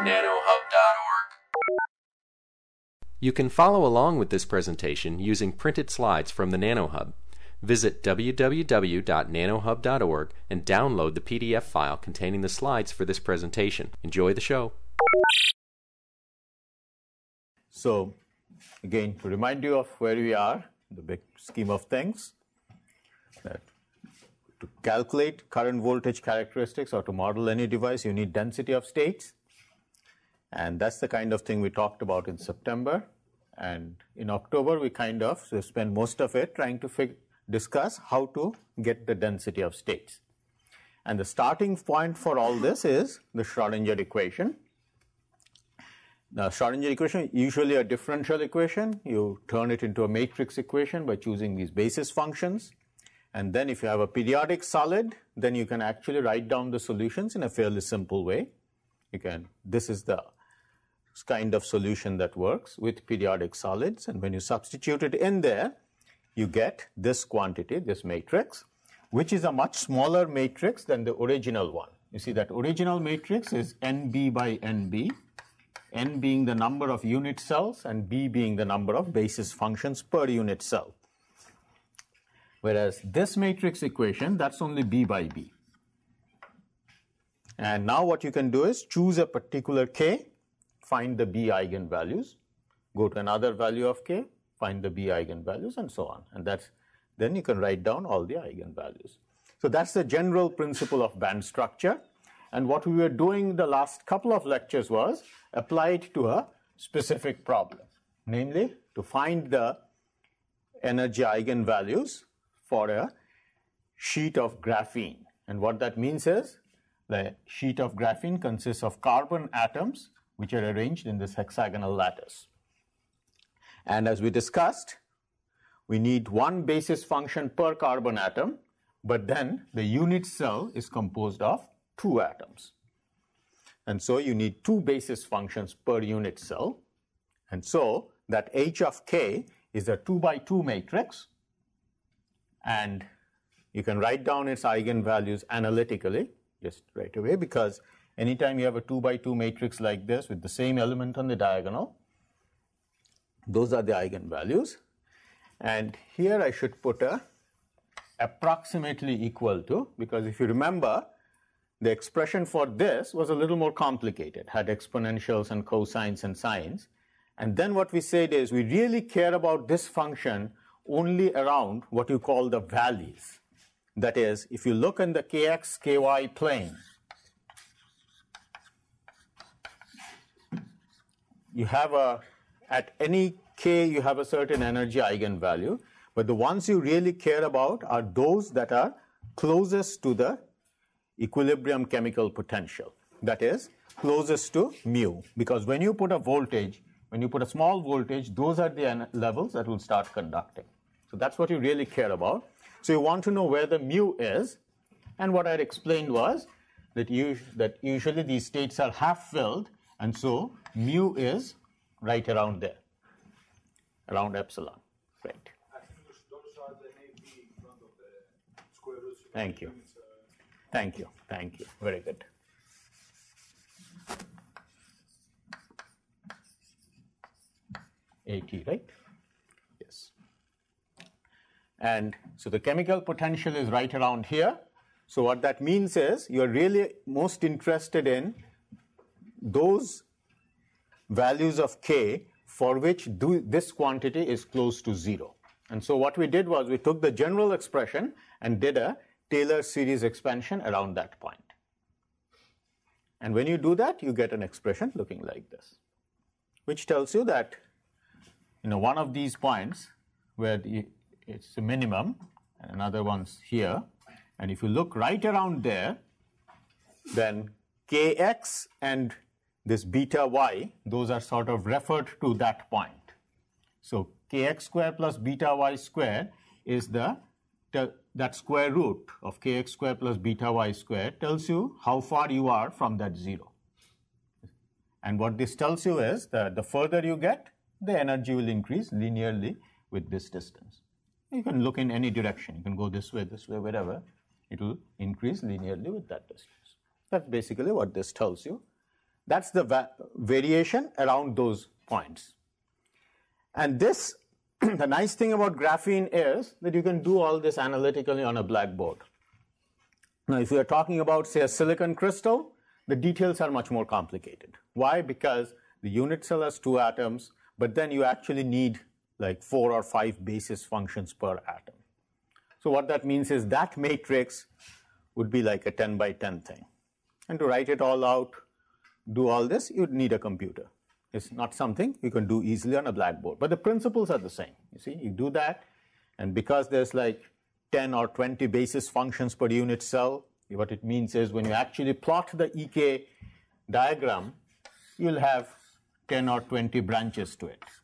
You can follow along with this presentation using printed slides from the NanoHub. Visit www.nanohub.org and download the PDF file containing the slides for this presentation. Enjoy the show. So, again, to remind you of where we are, the big scheme of things, that to calculate current voltage characteristics or to model any device, you need density of states. And that's the kind of thing we talked about in September. And in October, we spend most of it trying to discuss how to get the density of states. And the starting point for all this is the Schrodinger equation. The Schrodinger equation, usually a differential equation. You turn it into a matrix equation by choosing these basis functions. And then if you have a periodic solid, then you can actually write down the solutions in a fairly simple way. This is the kind of solution that works with periodic solids. And when you substitute it in there, you get this quantity, this matrix, which is a much smaller matrix than the original one. You see that original matrix is NB by NB, N being the number of unit cells and B being the number of basis functions per unit cell. Whereas this matrix equation, that's only B by B. And now what you can do is choose a particular K, find the B eigenvalues, go to another value of K, find the B eigenvalues, and so on. And then you can write down all the eigenvalues. So that's the general principle of band structure. And what we were doing the last couple of lectures was apply it to a specific problem, namely to find the energy eigenvalues for a sheet of graphene. And what that means is the sheet of graphene consists of carbon atoms which are arranged in this hexagonal lattice. And as we discussed, we need one basis function per carbon atom, but then the unit cell is composed of 2 atoms. And so you need 2 basis functions per unit cell. And so that H of K is a 2 by 2 matrix. And you can write down its eigenvalues analytically, just right away, because anytime you have a 2 by 2 matrix like this with the same element on the diagonal, those are the eigenvalues. And here I should put a approximately equal to, because if you remember, the expression for this was a little more complicated, had exponentials and cosines and sines. And then what we said is we really care about this function only around what you call the valleys. That is, if you look in the kx, ky plane, you have at any k you have a certain energy eigenvalue, but the ones you really care about are those that are closest to the equilibrium chemical potential, that is closest to mu, because when you put a voltage, when you put a small voltage, those are the levels that will start conducting. So that's what you really care about. So you want to know where the mu is, and what I had explained was that usually these states are half filled, and so mu is right around there, around epsilon, right? I think those are the AB in front of the square roots. Thank you. Thank you. Thank you. Very good. AT, right? Yes. And so the chemical potential is right around here. So what that means is you're really most interested in those values of K for which this quantity is close to 0. And so what we did was we took the general expression and did a Taylor series expansion around that point. And when you do that, you get an expression looking like this, which tells you that one of these points where it's a minimum, and another one's here, and if you look right around there, then Kx and this beta y, those are sort of referred to that point. So Kx square plus beta y square is that square root of Kx square plus beta y square tells you how far you are from that 0. And what this tells you is that the further you get, the energy will increase linearly with this distance. You can look in any direction. You can go this way, wherever. It will increase linearly with that distance. That's basically what this tells you. That's the variation around those points. And this, the nice thing about graphene is that you can do all this analytically on a blackboard. Now, if we are talking about, say, a silicon crystal, the details are much more complicated. Why? Because the unit cell has 2 atoms, but then you actually need like 4 or 5 basis functions per atom. So what that means is that matrix would be like a 10 by 10 thing. And to write it all out, do all this, you'd need a computer. It's not something you can do easily on a blackboard. But the principles are the same. You see, you do that, and because there's like 10 or 20 basis functions per unit cell, what it means is when you actually plot the EK diagram, you'll have 10 or 20 branches to it.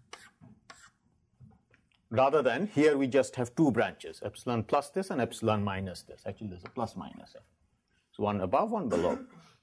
Rather than here we just have 2 branches, epsilon plus this and epsilon minus this. Actually, there's a plus minus. So one above, one below.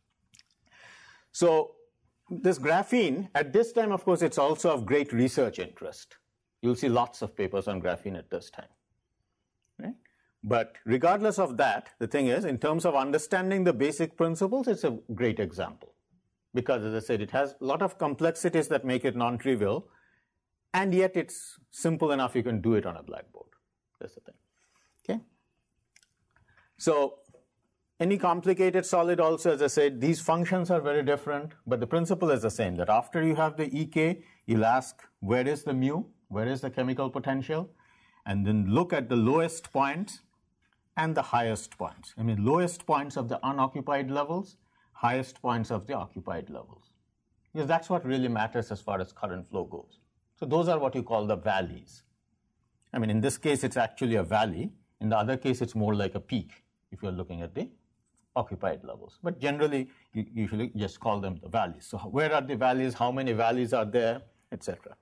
So this graphene, at this time, of course, it's also of great research interest. You'll see lots of papers on graphene at this time. Right? But regardless of that, the thing is, in terms of understanding the basic principles, it's a great example. Because, as I said, it has a lot of complexities that make it non-trivial, and yet it's simple enough you can do it on a blackboard. That's the thing. Okay? So, any complicated solid also, as I said, these functions are very different, but the principle is the same, that after you have the EK, you'll ask, where is the mu? Where is the chemical potential? And then look at the lowest points and the highest points. I mean, lowest points of the unoccupied levels, highest points of the occupied levels. Because that's what really matters as far as current flow goes. So those are what you call the valleys. I mean, in this case, it's actually a valley. In the other case, it's more like a peak, if you're looking at the occupied levels. But generally, you usually just call them the valleys. So where are the valleys? How many valleys are there? Etc.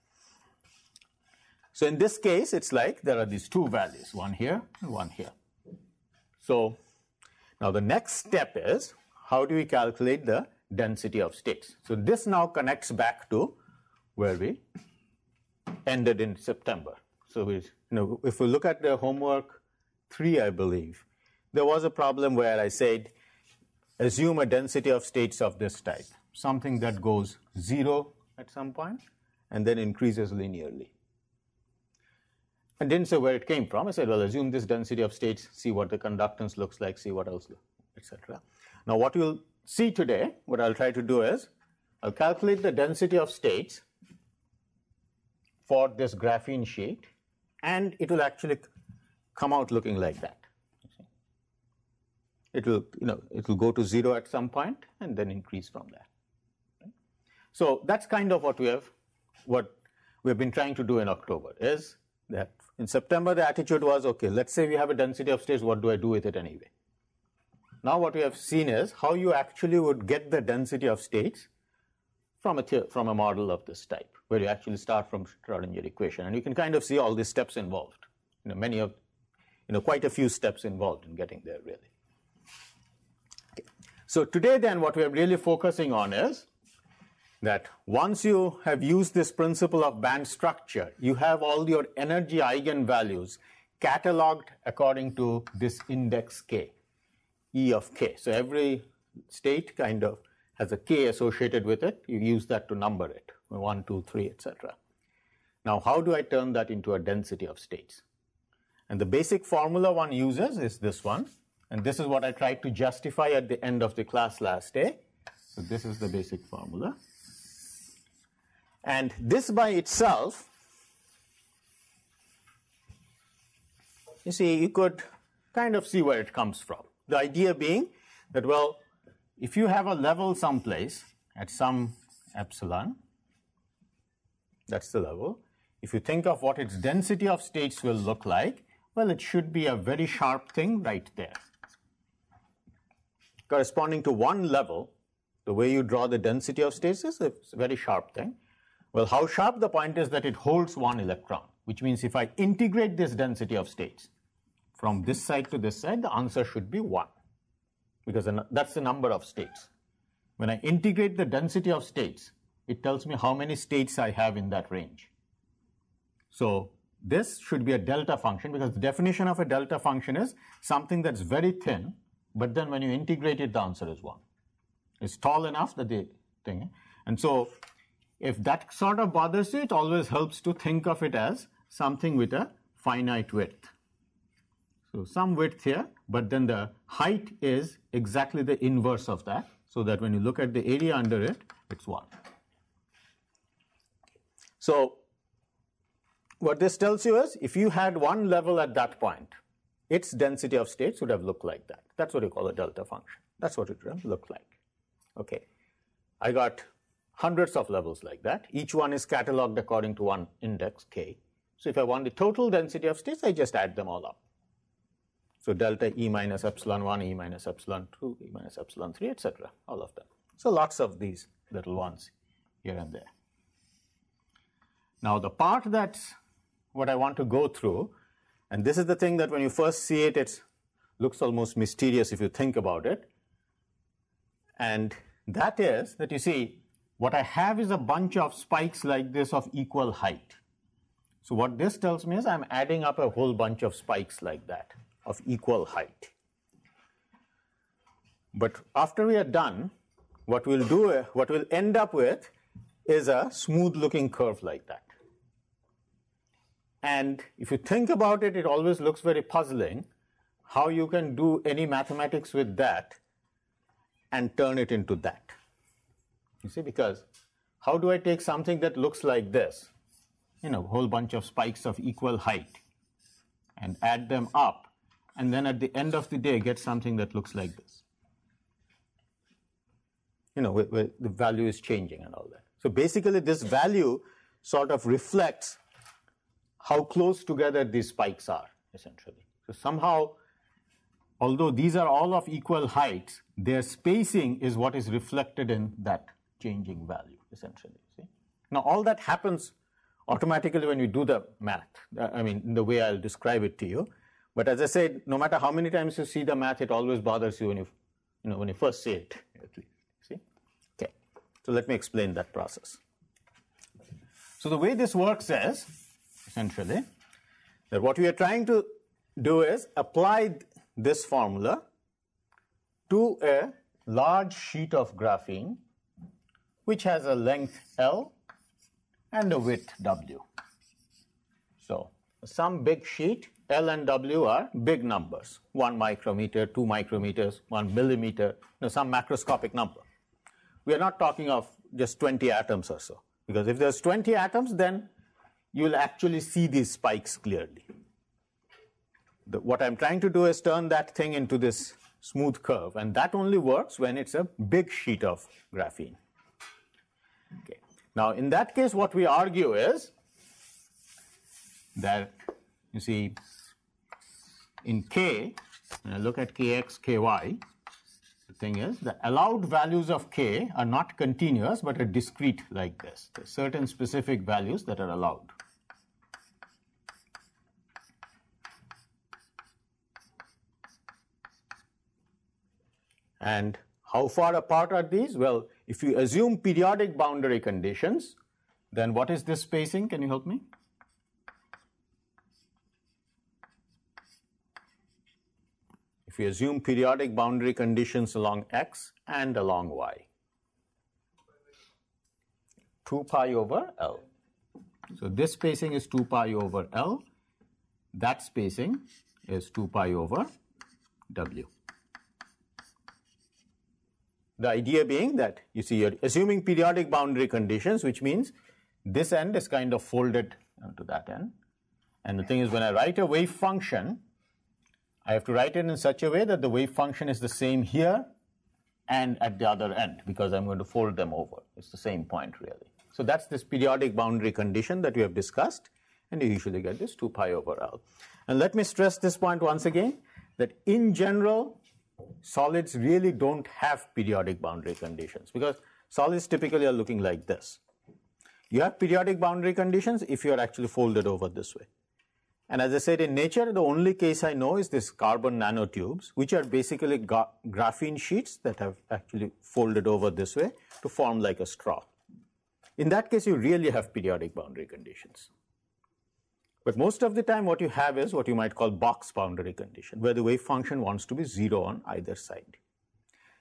So in this case, it's like there are these 2 valleys, one here and one here. So now the next step is, how do we calculate the density of states? So this now connects back to where we ended in September. So if we look at the homework 3, I believe, there was a problem where I said, assume a density of states of this type, something that goes 0 at some point and then increases linearly. I didn't say where it came from. I said, well, assume this density of states, see what the conductance looks like, see what else, etc. Now, what you'll see today, what I'll try to do is, I'll calculate the density of states for this graphene sheet, and it will actually come out looking like that. It will go to 0 at some point and then increase from there. Right? So that's kind of what we've been trying to do in October, is that in September the attitude was, okay, let's say we have a density of states, what do I do with it anyway? Now what we have seen is how you actually would get the density of states from a model of this type, where you actually start from Schrodinger equation, and you can kind of see all these steps involved. Quite a few steps involved in getting there, really. Okay. So today, then, what we are really focusing on is that once you have used this principle of band structure, you have all your energy eigenvalues cataloged according to this index K, E of K. So every state kind of has a K associated with it. You use that to number it, 1, 2, 3, etc. Now, how do I turn that into a density of states? And the basic formula one uses is this one. And this is what I tried to justify at the end of the class last day. So this is the basic formula. And this by itself, you see, you could kind of see where it comes from. The idea being that, well, if you have a level someplace at some epsilon, that's the level. If you think of what its density of states will look like, well, it should be a very sharp thing right there. Corresponding to one level, the way you draw the density of states is a very sharp thing. Well, how sharp? The point is that it holds 1 electron, which means if I integrate this density of states from this side to this side, the answer should be 1, because that's the number of states. When I integrate the density of states, it tells me how many states I have in that range. So this should be a delta function, because the definition of a delta function is something that's very thin, but then when you integrate it, the answer is 1. It's tall enough that the thing. And so if that sort of bothers you, it always helps to think of it as something with a finite width. So some width here, but then the height is exactly the inverse of that, so that when you look at the area under it, it's 1. So what this tells you is, if you had one level at that point, its density of states would have looked like that. That's what you call a delta function. That's what it would have looked like. Okay, I got hundreds of levels like that. Each one is cataloged according to one index, k. So if I want the total density of states, I just add them all up. So delta E minus epsilon 1, E minus epsilon 2, E minus epsilon 3, etc., all of them. So lots of these little ones here and there. Now the part that's what I want to go through, and this is the thing that when you first see it, it looks almost mysterious if you think about it. And that is that, you see, what I have is a bunch of spikes like this of equal height. So what this tells me is I'm adding up a whole bunch of spikes like that of equal height. But after we are done, what we'll end up with is a smooth looking curve like that. And if you think about it, it always looks very puzzling how you can do any mathematics with that and turn it into that. You see, because how do I take something that looks like this, a whole bunch of spikes of equal height, and add them up, and then at the end of the day get something that looks like this? Where the value is changing and all that. So basically this value sort of reflects how close together these spikes are, essentially. So somehow, although these are all of equal heights, their spacing is what is reflected in that changing value, essentially. See? Now all that happens automatically when you do the math, in the way I'll describe it to you. But as I said, no matter how many times you see the math, it always bothers you when you first see it, at least. See? Okay. So let me explain that process. So the way this works is, essentially, that what we are trying to do is apply this formula to a large sheet of graphene which has a length L and a width W. So some big sheet, L and W are big numbers, 1 micrometer, 2 micrometers, 1 millimeter, some macroscopic number. We are not talking of just 20 atoms or so, because if there's 20 atoms, then you'll actually see these spikes clearly. What I'm trying to do is turn that thing into this smooth curve, and that only works when it's a big sheet of graphene. Okay. Now, in that case, what we argue is that, you see, in K, when I look at Kx, Ky, the thing is, the allowed values of K are not continuous, but are discrete like this. There are certain specific values that are allowed. And how far apart are these? Well, if you assume periodic boundary conditions, then what is this spacing? Can you help me? If you assume periodic boundary conditions along x and along y, 2 pi over L. So this spacing is 2 pi over L. That spacing is 2 pi over W. The idea being that, you see, you're assuming periodic boundary conditions, which means this end is kind of folded onto that end. And the thing is, when I write a wave function, I have to write it in such a way that the wave function is the same here and at the other end, because I'm going to fold them over. It's the same point, really. So that's this periodic boundary condition that we have discussed, and you usually get this 2 pi over L. And let me stress this point once again, that in general, solids really don't have periodic boundary conditions, because solids typically are looking like this. You have periodic boundary conditions if you are actually folded over this way. And as I said, in nature, the only case I know is this carbon nanotubes, which are basically graphene sheets that have actually folded over this way to form like a straw. In that case, you really have periodic boundary conditions. But most of the time, what you have is what you might call box boundary condition, where the wave function wants to be 0 on either side.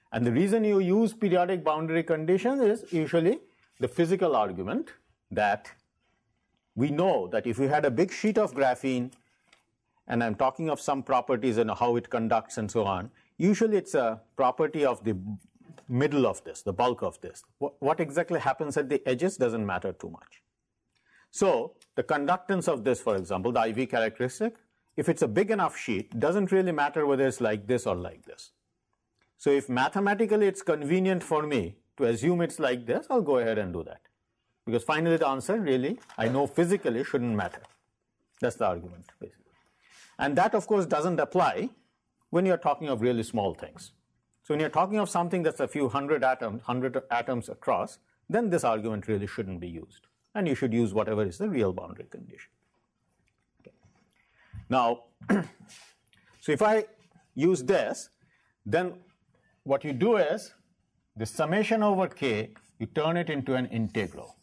And the reason you use periodic boundary conditions is usually the physical argument that we know that if you had a big sheet of graphene, and I'm talking of some properties and how it conducts and so on, usually it's a property of the middle of this, the bulk of this. What exactly happens at the edges doesn't matter too much. So the conductance of this, for example, the IV characteristic, if it's a big enough sheet, doesn't really matter whether it's like this or like this. So if mathematically it's convenient for me to assume it's like this, I'll go ahead and do that. Because finally the answer really, I know physically, shouldn't matter. That's the argument, basically. And that, of course, doesn't apply when you're talking of really small things. So when you're talking of something that's a few hundred atoms across, then this argument really shouldn't be used. And you should use whatever is the real boundary condition. Okay. Now, so if I use this, then what you do is the summation over k, you turn it into an integral.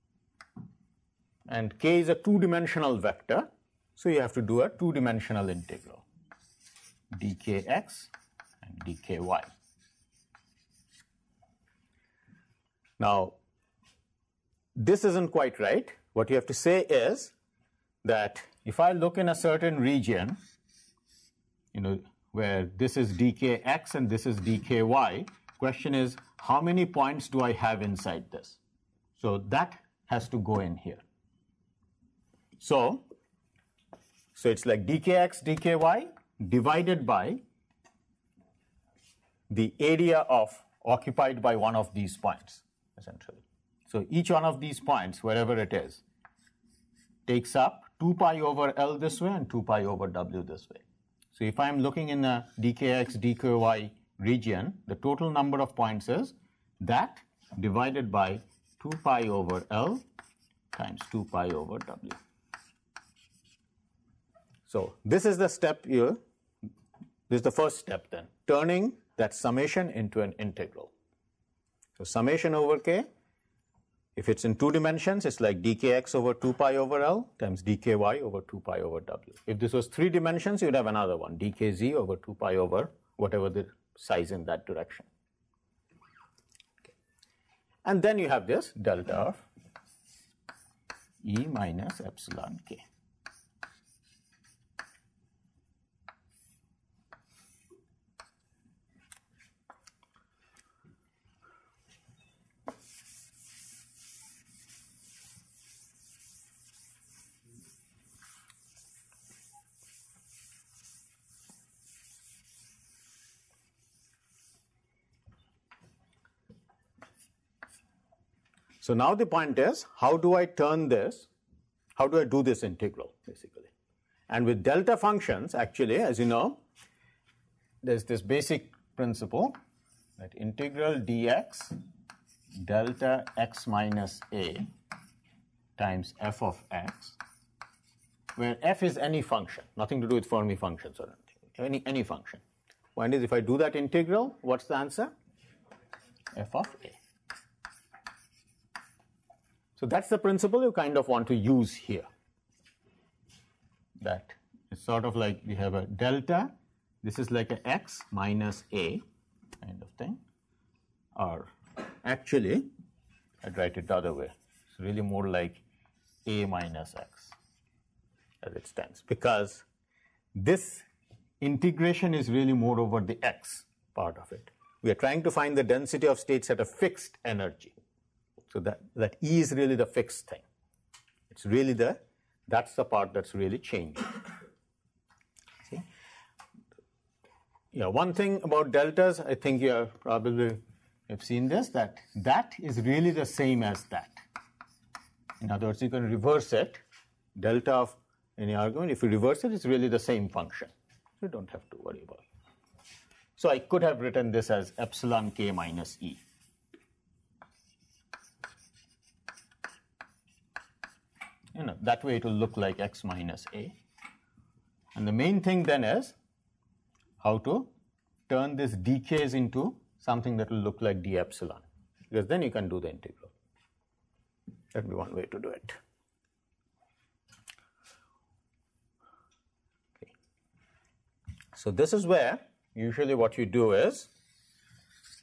And k is a two-dimensional vector, so you have to do a two-dimensional integral, dkx and dky. Now, this isn't quite right. What you have to say is that if I look in a certain region, where this is dkx and this is dky, question is, how many points do I have inside this? So that has to go in here. So it's like dkx, dky divided by the area occupied by one of these points, essentially. So each one of these points, wherever it is, takes up 2 pi over L this way and 2 pi over W this way. So if I'm looking in a dkx, dky region, the total number of points is that divided by 2 pi over L times 2 pi over W. So this is the step here. This is the first step then, turning that summation into an integral. So summation over k, if it's in two dimensions, it's like dkx over 2 pi over L times dky over 2 pi over W. If this was 3 dimensions, you'd have another one, dkz over 2 pi over whatever the size in that direction. Okay. And then you have this delta of E minus epsilon k. So now the point is, how do I turn this, how do I do this integral, basically? And with delta functions, actually, as you know, there's this basic principle that integral dx delta x minus a times f of x, where f is any function, nothing to do with Fermi functions or anything, any function. Point is, if I do that integral, what's the answer? F of a. So that's the principle you kind of want to use here. That it's sort of like we have a delta, this is like a x minus a kind of thing. Or actually, I'd write it the other way. It's really more like a minus x as it stands. Because this integration is really more over the x part of it. We are trying to find the density of states at a fixed energy. So that E is really the fixed thing. It's really that's the part that's really changing. See? Yeah, one thing about deltas, I think you probably have seen this, that is really the same as that. In other words, you can reverse it, delta of any argument, if you reverse it, it's really the same function. You don't have to worry about it. So I could have written this as epsilon k minus E. That way it will look like x minus a. And the main thing then is how to turn this dk's into something that will look like d epsilon, because then you can do the integral. That would be one way to do it. Okay. So this is where usually what you do is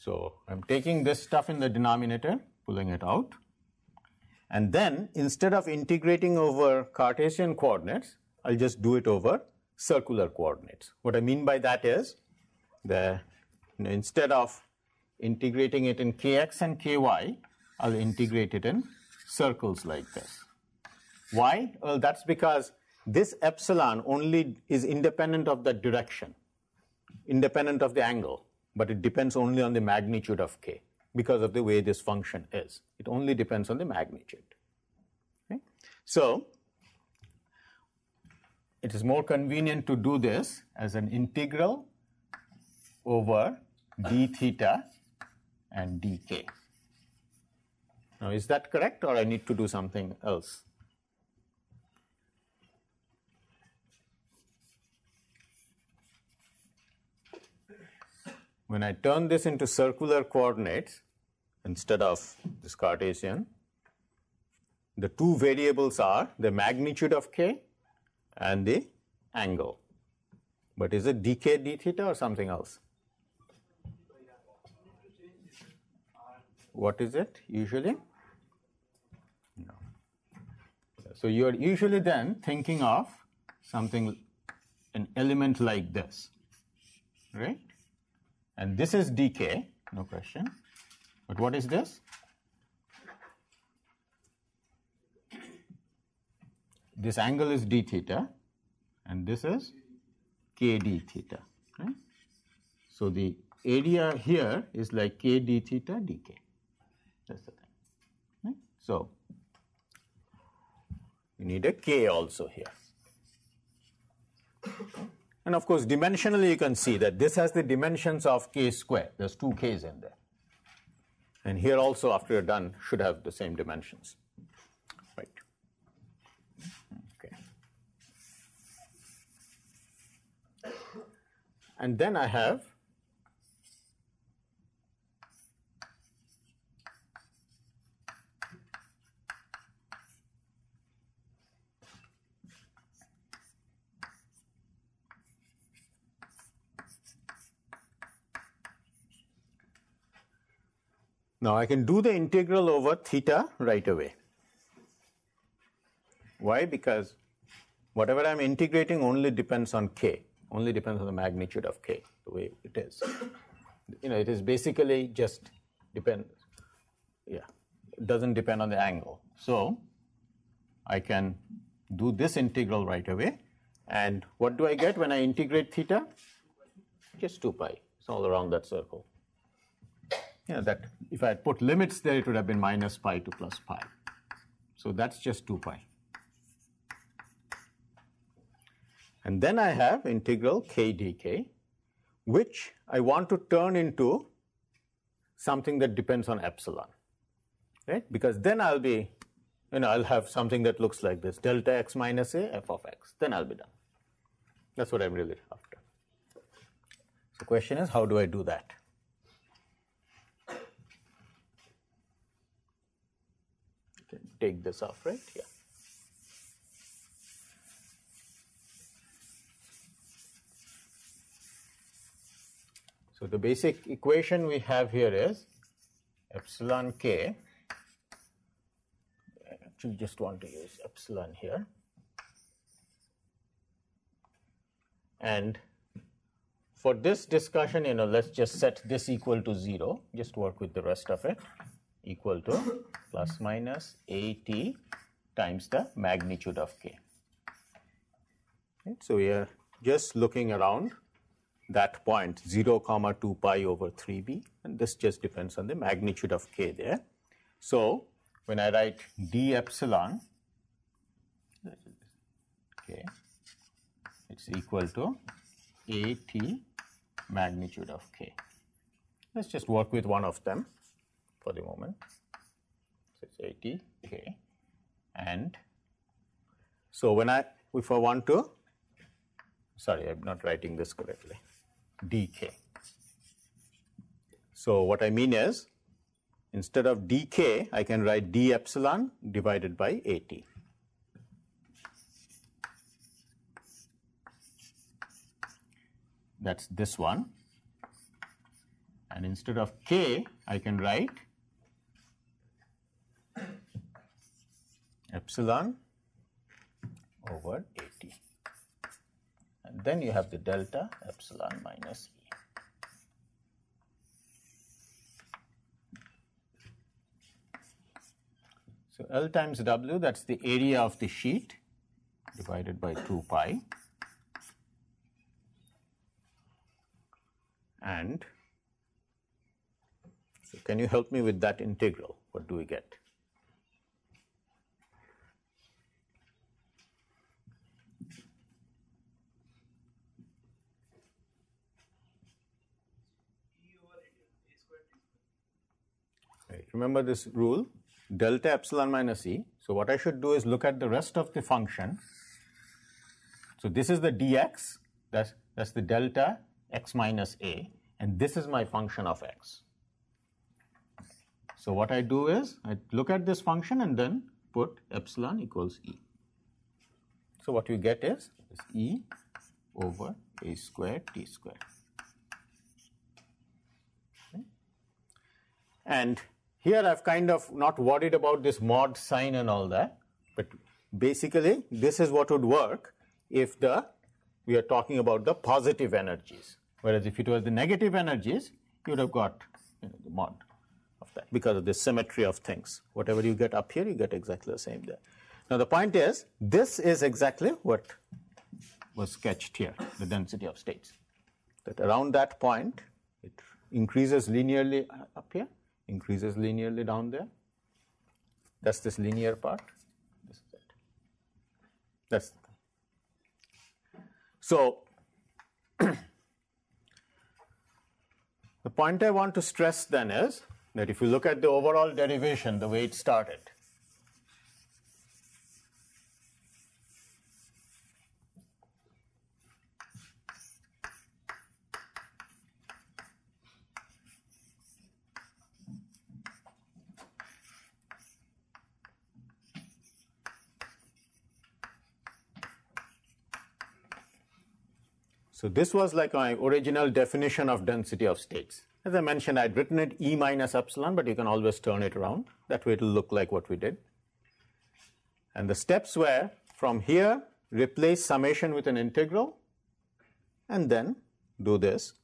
So I'm taking this stuff in the denominator, pulling it out. And then instead of integrating over Cartesian coordinates, I'll just do it over circular coordinates. What I mean by that is instead of integrating it in kx and ky, I'll integrate it in circles like this. Why? Well, that's because this epsilon only is independent of the direction, independent of the angle, but it depends only on the magnitude of k because of the way this function is. It only depends on the magnitude. Okay? So it is more convenient to do this as an integral over d theta and dk. Now, is that correct, or I need to do something else? When I turn this into circular coordinates instead of this Cartesian, the two variables are the magnitude of k and the angle. But is it dk d theta or something else? What is it usually? No. So you're usually then thinking of something, an element like this, right? And this is dk, no question. But what is this? This angle is d theta, and this is k d theta. Right? So the area here is like k d theta dk. That's the thing. Right? So we need a k also here. And of course, dimensionally you can see that this has the dimensions of k square. There's two k's in there. And here also, after you're done, should have the same dimensions. Right. Okay. And then I have now I can do the integral over theta right away. Why? Because whatever I'm integrating only depends on k, only depends on the magnitude of k, the way it is. It is basically just it doesn't depend on the angle. So I can do this integral right away. And what do I get when I integrate theta? Just 2 pi. It's all around that circle. That if I had put limits there, it would have been minus pi to plus pi. So that's just 2 pi. And then I have integral k dk, which I want to turn into something that depends on epsilon, right? Because then I'll be, I'll have something that looks like this, delta x minus a f of x. Then I'll be done. That's what I'm really after. So the question is, how do I do that? Take this off, right? Yeah. So the basic equation we have here is epsilon k. I actually just want to use epsilon here. And for this discussion, let's just set this equal to 0. Just work with the rest of it. Equal to plus minus at times the magnitude of k. Right? So we are just looking around that point 0, 2 pi over 3b, and this just depends on the magnitude of k there. So when I write d epsilon, okay, it's equal to at magnitude of k. Let's just work with one of them for the moment. So it's 80k, and so if I want to, sorry, I'm not writing this correctly, dk. So what I mean is, instead of dk, I can write d epsilon divided by at. That's this one. And instead of k, I can write epsilon over AT. And then you have the delta epsilon minus E. So L times W, that's the area of the sheet divided by 2 pi. And so can you help me with that integral? What do we get? Right. Remember this rule, delta epsilon minus E. So what I should do is look at the rest of the function. So this is the dx, that's the delta x minus a, and this is my function of x. So what I do is I look at this function and then put epsilon equals E. So what you get is E over a squared t squared. Okay. And here I've kind of not worried about this mod sign and all that, but basically this is what would work if we are talking about the positive energies. Whereas if it was the negative energies, you would have got the mod of that because of the symmetry of things. Whatever you get up here, you get exactly the same there. Now the point is, this is exactly what was sketched here, the density of states. That around that point, it increases linearly up here, increases linearly down there. That's this linear part. This is it. That's the thing. So the point I want to stress then is that if you look at the overall derivation, the way it started, so this was like my original definition of density of states. As I mentioned, I'd written it E minus epsilon, but you can always turn it around. That way it will look like what we did. And the steps were, from here, replace summation with an integral, and then do this.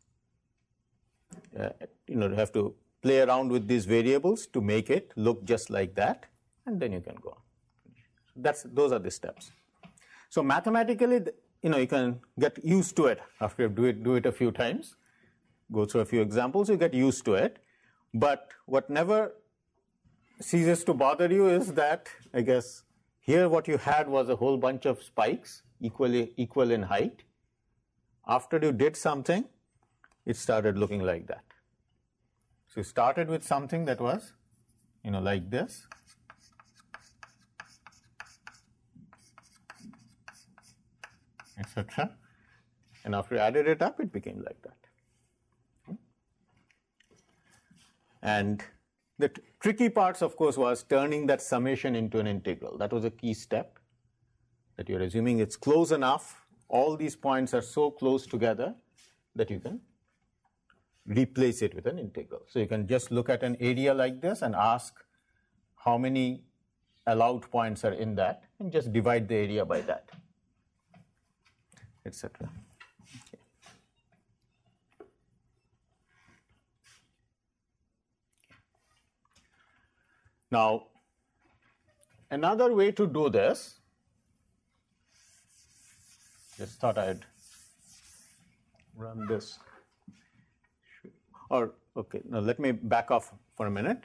You have to play around with these variables to make it look just like that, and then you can go on. Those are the steps. So mathematically, you can get used to it after you do it a few times, go through a few examples, you get used to it. But what never ceases to bother you is that, I guess, here what you had was a whole bunch of spikes equal in height. After you did something, it started looking like that. So you started with something that was, like this. Etc. And after you added it up, it became like that. And the tricky parts, of course, was turning that summation into an integral. That was a key step, that you're assuming it's close enough, all these points are so close together that you can replace it with an integral. So you can just look at an area like this and ask how many allowed points are in that, and just divide the area by that, etc. Okay. Now, another way to do this, just thought I'd run this. Okay, now let me back off for a minute.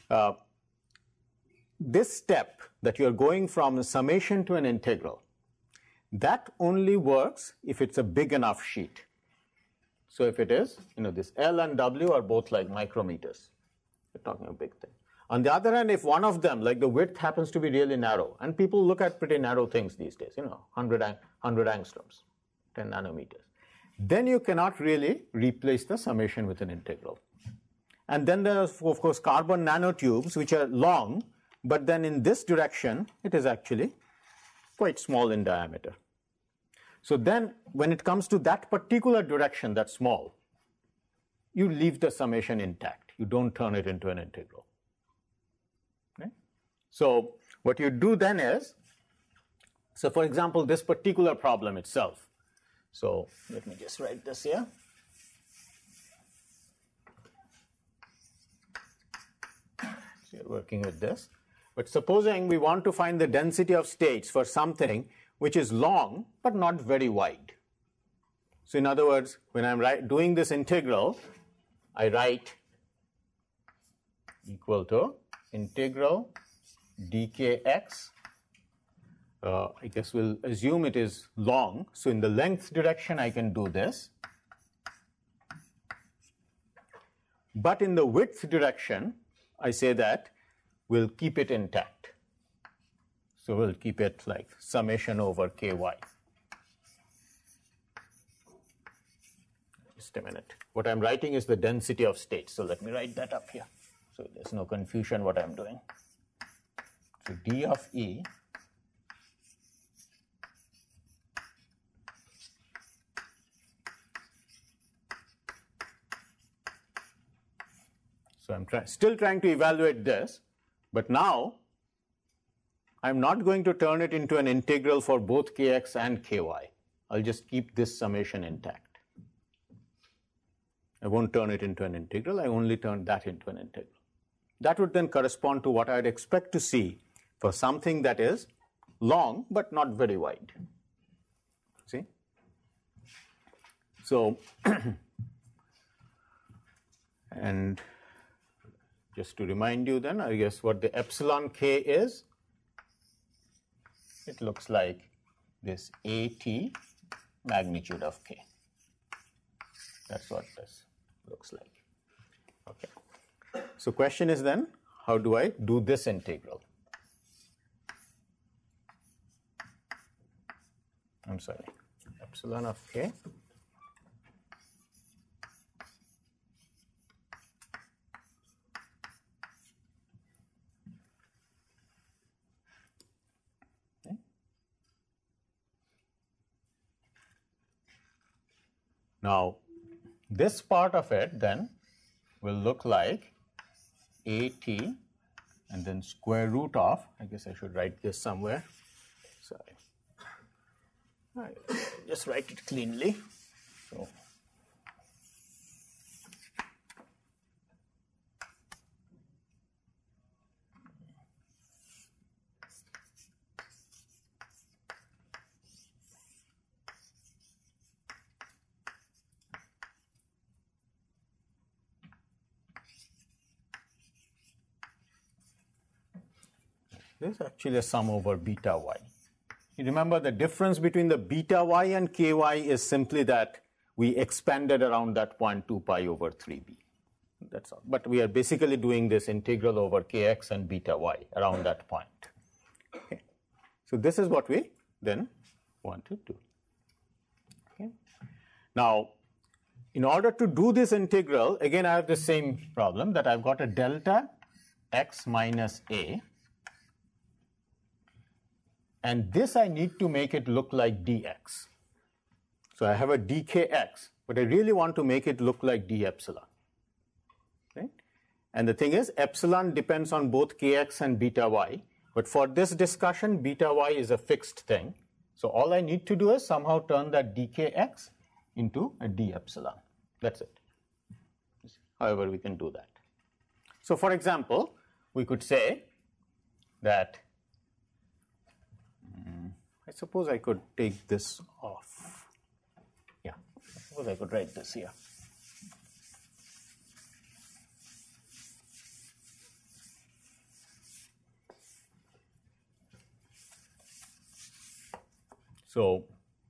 This step that you're going from a summation to an integral, that only works if it's a big enough sheet. So if it is, this L and W are both like micrometers. We're talking a big thing. On the other hand, if one of them, like the width happens to be really narrow, and people look at pretty narrow things these days, 100 angstroms, 10 nanometers, then you cannot really replace the summation with an integral. And then there are, of course, carbon nanotubes, which are long, but then in this direction, it is actually quite small in diameter. So then, when it comes to that particular direction, that's small, you leave the summation intact. You don't turn it into an integral. Okay? So what you do then is, so for example, this particular problem itself. So let me just write this here. So you're working with this. But supposing we want to find the density of states for something which is long but not very wide. So in other words, when I'm doing this integral, I write equal to integral dkx. I guess we'll assume it is long. So in the length direction, I can do this. But in the width direction, I say that we'll keep it intact. So we'll keep it like summation over ky. Just a minute. What I'm writing is the density of states. So let me write that up here. So there's no confusion what I'm doing. So d of E so I'm still trying to evaluate this, but now I'm not going to turn it into an integral for both kx and ky. I'll just keep this summation intact. I won't turn it into an integral. I only turn that into an integral. That would then correspond to what I'd expect to see for something that is long but not very wide. See? So, and just to remind you then, I guess what the epsilon k is, it looks like this AT magnitude of k. That's what this looks like. Okay. So question is then, how do I do this integral? I'm sorry, epsilon of k. Okay. Now, this part of it then will look like AT and then square root of, I guess I should write this somewhere. Sorry. I'll just write it cleanly. So, this is actually a sum over beta y. You remember the difference between the beta y and ky is simply that we expanded around that point 2 pi over 3b. That's all. But we are basically doing this integral over kx and beta y around that point. Okay. So this is what we then want to do. Okay. Now, in order to do this integral, again I have the same problem that I've got a delta x minus a. And this I need to make it look like dx. So I have a dkx, but I really want to make it look like d epsilon. Right? And the thing is, epsilon depends on both kx and beta y. But for this discussion, beta y is a fixed thing. So all I need to do is somehow turn that dkx into a d epsilon. That's it. However, we can do that. So for example, we could say that I suppose I could take this off. Yeah, I suppose I could write this here. So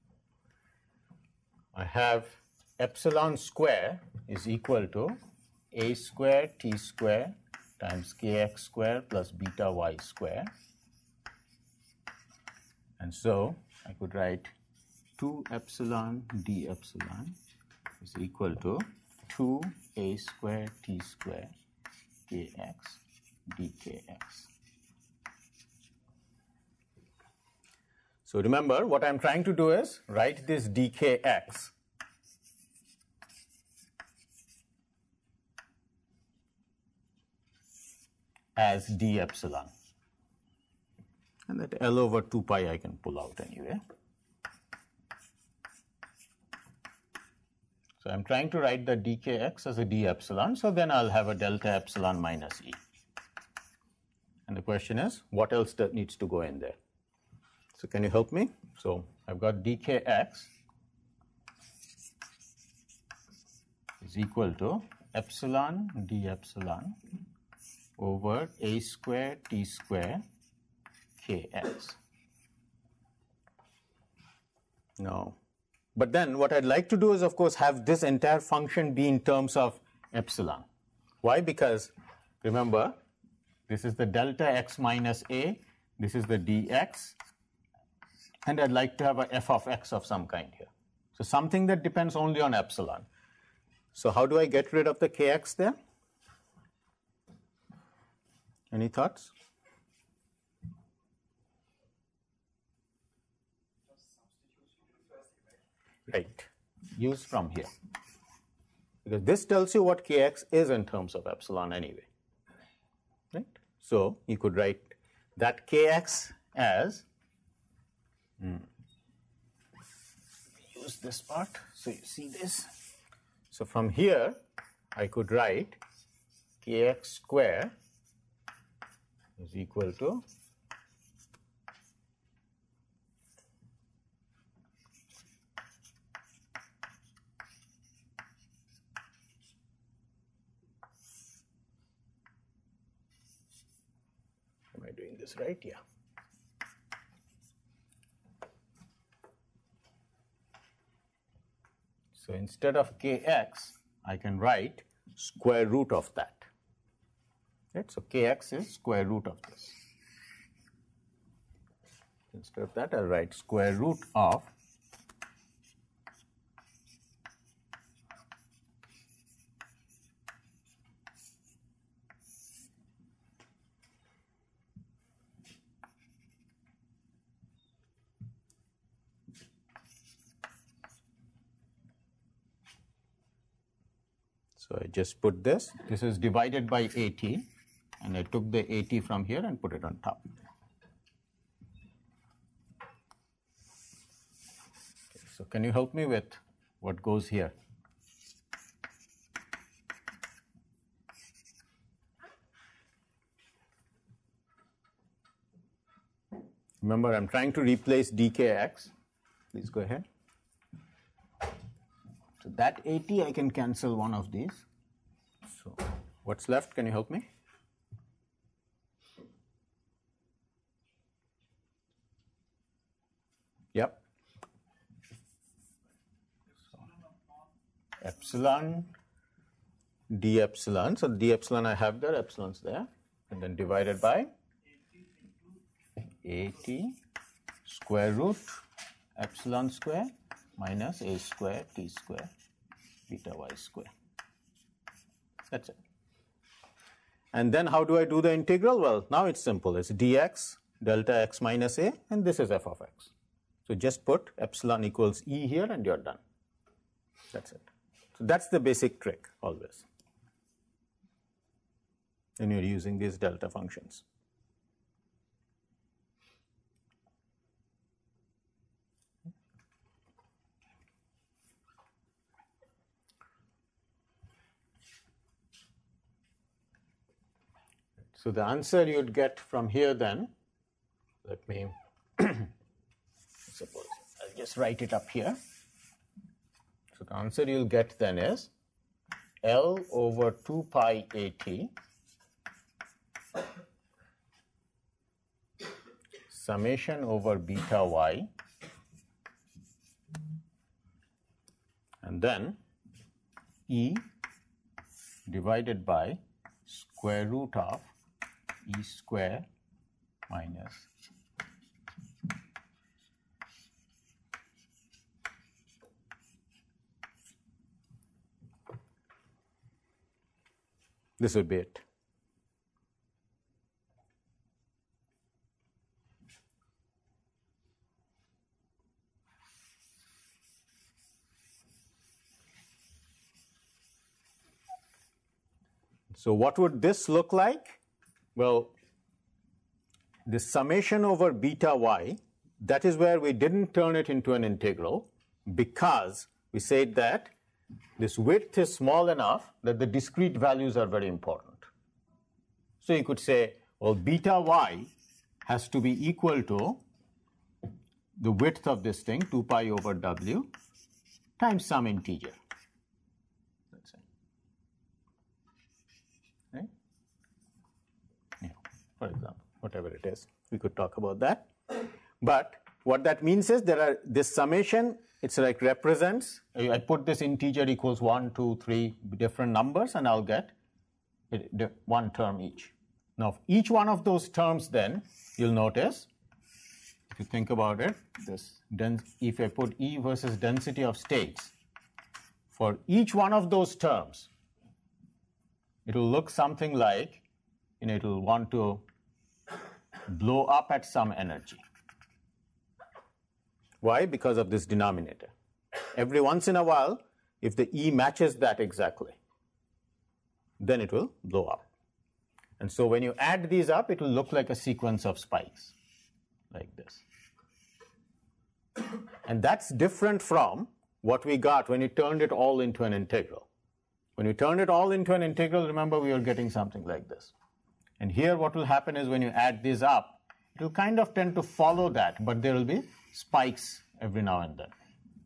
I have epsilon square is equal to a square t square times kx square plus beta y square. And so I could write 2 epsilon d epsilon is equal to 2a square t square kx dkx. So remember, what I'm trying to do is write this dkx as d epsilon. And that L over 2 pi I can pull out anyway. So I'm trying to write the dkx as a d epsilon, so then I'll have a delta epsilon minus E. And the question is, what else needs to go in there? So can you help me? So I've got dkx is equal to epsilon d epsilon over a square t square kx. No. But then what I'd like to do is, of course, have this entire function be in terms of epsilon. Why? Because remember, this is the delta x minus a, this is the dx, and I'd like to have a f of x of some kind here. So something that depends only on epsilon. So how do I get rid of the kx there? Any thoughts? Right. Use from here. Because this tells you what kx is in terms of epsilon anyway. Right? So you could write that kx as, use this part, so you see this. So from here, I could write kx square is equal to am I doing this right? Yeah. So instead of kx, I can write square root of that. Right? So kx is square root of this. Instead of that, I'll write square root of So I just put this. This is divided by 80, and I took the 80 from here and put it on top. Okay, so can you help me with what goes here? Remember, I'm trying to replace dkx. Please go ahead. So that 80, I can cancel one of these. So what's left? Can you help me? Yep. So epsilon d epsilon. So d epsilon I have there, epsilon's there. And then divided by 80 square root epsilon square minus a square t square beta y square. That's it. And then how do I do the integral? Well, now it's simple. It's dx delta x minus a, and this is f of x. So just put epsilon equals e here and you're done. That's it. So that's the basic trick always when you're using these delta functions. So the answer you'd get from here then, let me suppose I'll just write it up here. So the answer you'll get then is L over 2 pi at summation over beta y, and then E divided by square root of E square minus this would be it. So what would this look like? Well, the summation over beta y, that is where we didn't turn it into an integral because we said that this width is small enough that the discrete values are very important. So you could say, well, beta y has to be equal to the width of this thing, 2 pi over w, times some integer. Let's say. Right? Yeah, for example, whatever it is. We could talk about that. But what that means is this summation, it's like represents, I put this integer equals 1, 2, 3 different numbers, and I'll get one term each. Now, each one of those terms then, you'll notice, if you think about it, if I put E versus density of states, for each one of those terms, it will look something like, it will want to blow up at some energy. Why? Because of this denominator. Every once in a while, if the E matches that exactly, then it will blow up. And so when you add these up, it will look like a sequence of spikes, like this. And that's different from what we got when you turned it all into an integral. When you turned it all into an integral, remember we were getting something like this. And here what will happen is when you add these up, it will kind of tend to follow that, but there will be spikes every now and then.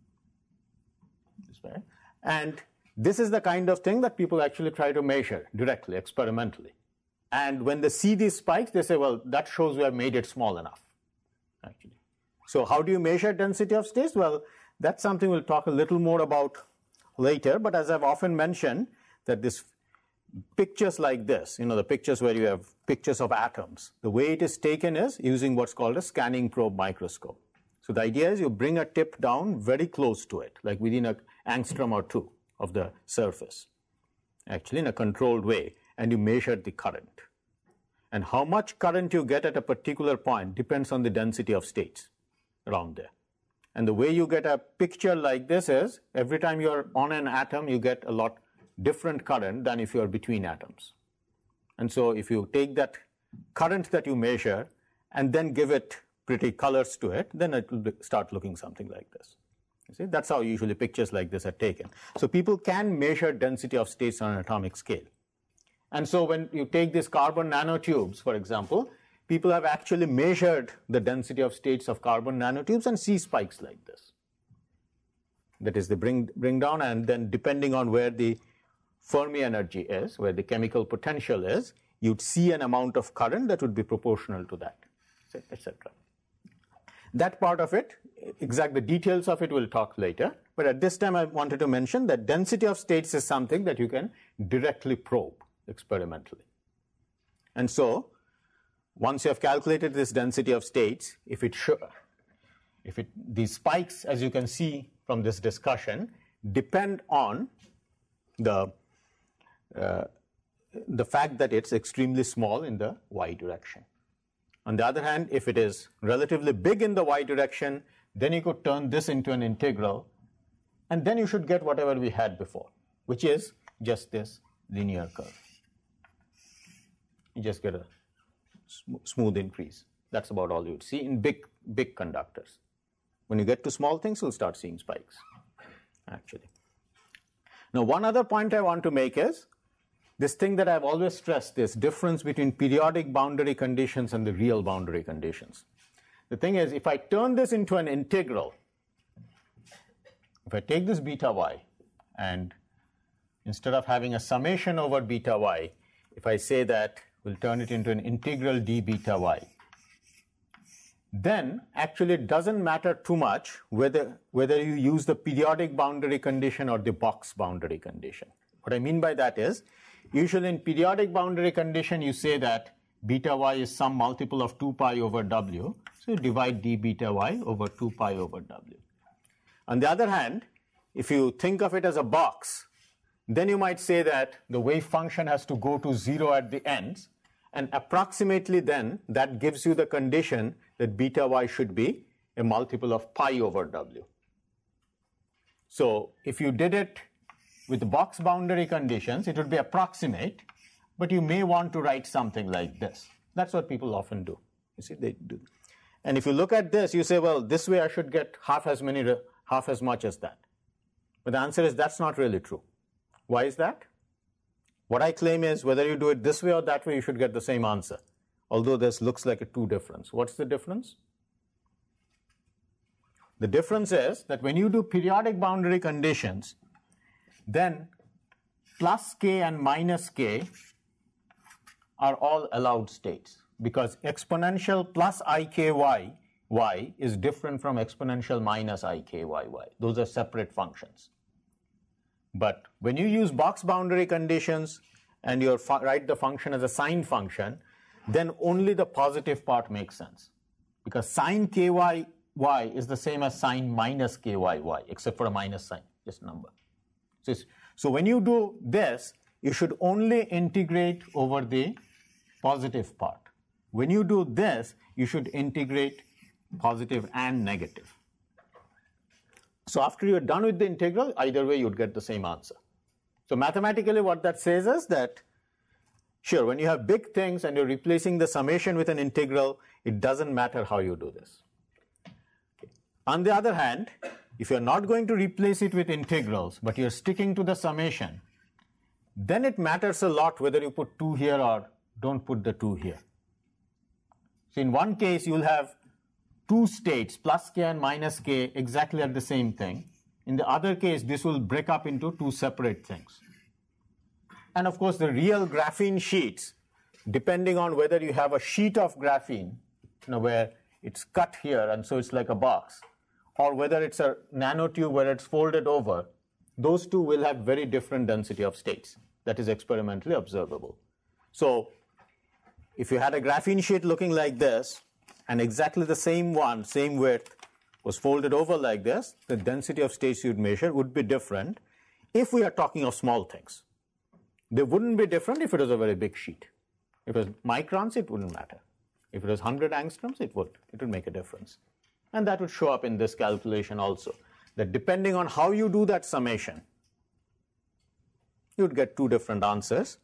This way. And this is the kind of thing that people actually try to measure directly, experimentally. And when they see these spikes, they say, well, that shows we have made it small enough, actually. So how do you measure density of states? Well, that's something we'll talk a little more about later. But as I've often mentioned, that this pictures like this, the pictures where you have pictures of atoms, the way it is taken is using what's called a scanning probe microscope. So the idea is you bring a tip down very close to it, like within an angstrom or two of the surface, actually in a controlled way, and you measure the current. And how much current you get at a particular point depends on the density of states around there. And the way you get a picture like this is, every time you're on an atom, you get a lot different current than if you're between atoms. And so if you take that current that you measure and then give it pretty colors to it, then it will start looking something like this. You see, that's how usually pictures like this are taken. So people can measure density of states on an atomic scale. And so when you take these carbon nanotubes, for example, people have actually measured the density of states of carbon nanotubes and see spikes like this. That is, they bring down, and then depending on where the Fermi energy is, where the chemical potential is, you'd see an amount of current that would be proportional to that, etc. That part of it, the details of it we'll talk later. But at this time I wanted to mention that density of states is something that you can directly probe experimentally. And so once you have calculated this density of states, these spikes, as you can see from this discussion, depend on the fact that it's extremely small in the y direction. On the other hand, if it is relatively big in the y direction, then you could turn this into an integral, and then you should get whatever we had before, which is just this linear curve. You just get a smooth increase. That's about all you would see in big conductors. When you get to small things, you'll start seeing spikes, actually. Now, one other point I want to make is this thing that I've always stressed, this difference between periodic boundary conditions and the real boundary conditions. The thing is, if I turn this into an integral, if I take this beta y, and instead of having a summation over beta y, if I say that we'll turn it into an integral d beta y, then actually it doesn't matter too much whether you use the periodic boundary condition or the box boundary condition. What I mean by that is, usually in periodic boundary condition, you say that beta y is some multiple of 2 pi over w, so you divide d beta y over 2 pi over w. On the other hand, if you think of it as a box, then you might say that the wave function has to go to 0 at the ends, and approximately then that gives you the condition that beta y should be a multiple of pi over w. So if you did it with the box boundary conditions, it would be approximate, but you may want to write something like this. That's what people often do. You see, they do. And if you look at this, you say, well, this way I should get half as much as that. But the answer is that's not really true. Why is that? What I claim is whether you do it this way or that way, you should get the same answer. Although this looks like a 2 difference. What's the difference? The difference is that when you do periodic boundary conditions, then plus k and minus k are all allowed states, because exponential plus iky y is different from exponential minus iky y. Those are separate functions. But when you use box boundary conditions and you write the function as a sine function, then only the positive part makes sense, because sine ky y is the same as sine minus ky y, except for a minus sign, just number. So when you do this, you should only integrate over the positive part. When you do this, you should integrate positive and negative. So after you're done with the integral, either way you'd get the same answer. So mathematically what that says is that, sure, when you have big things and you're replacing the summation with an integral, it doesn't matter how you do this. Okay. On the other hand, if you're not going to replace it with integrals, but you're sticking to the summation, then it matters a lot whether you put 2 here or don't put the 2 here. So in one case, you'll have 2 states, plus k and minus k, exactly at the same thing. In the other case, this will break up into 2 separate things. And of course, the real graphene sheets, depending on whether you have a sheet of graphene, where it's cut here and so it's like a box, or whether it's a nanotube where it's folded over, those two will have very different density of states. That is experimentally observable. So if you had a graphene sheet looking like this, and exactly the same one, same width, was folded over like this, the density of states you'd measure would be different if we are talking of small things. They wouldn't be different if it was a very big sheet. If it was microns, it wouldn't matter. If it was 100 angstroms, it would make a difference. And that would show up in this calculation also, that depending on how you do that summation, you'd get 2 different answers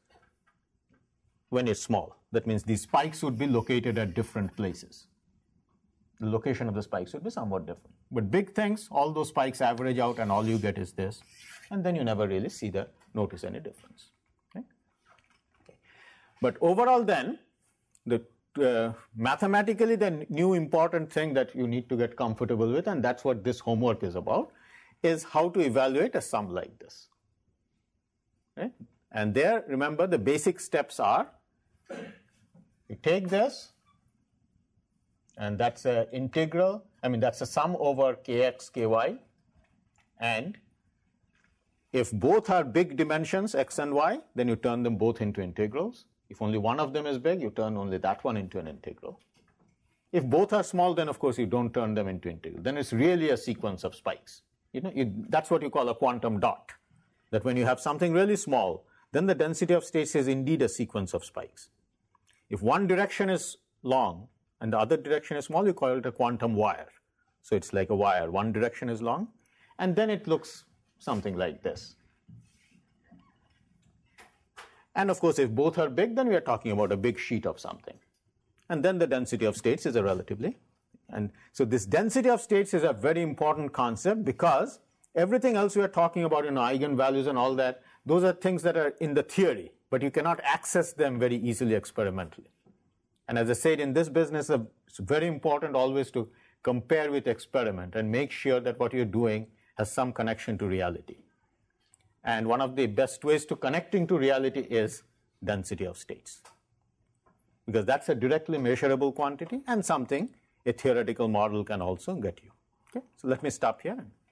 when it's small. That means these spikes would be located at different places. The location of the spikes would be somewhat different. But big things, all those spikes average out and all you get is this. And then you never really notice any difference. Okay? But overall then, mathematically the new important thing that you need to get comfortable with, and that's what this homework is about, is how to evaluate a sum like this. Okay? And there, remember, the basic steps are, you take this, and that's an integral, that's a sum over kx, ky, and if both are big dimensions, x and y, then you turn them both into integrals. If only one of them is big, you turn only that one into an integral. If both are small, then of course you don't turn them into integral. Then it's really a sequence of spikes. That's what you call a quantum dot. That when you have something really small, then the density of states is indeed a sequence of spikes. If one direction is long and the other direction is small, you call it a quantum wire. So it's like a wire. One direction is long, and then it looks something like this. And of course, if both are big, then we are talking about a big sheet of something. And then the density of states is a relatively. And so this density of states is a very important concept, because everything else we are talking about, eigenvalues and all that, those are things that are in the theory, but you cannot access them very easily experimentally. And as I said, in this business, it's very important always to compare with experiment and make sure that what you're doing has some connection to reality. And one of the best ways to connecting to reality is density of states, because that's a directly measurable quantity and something a theoretical model can also get you. Okay? So let me stop here.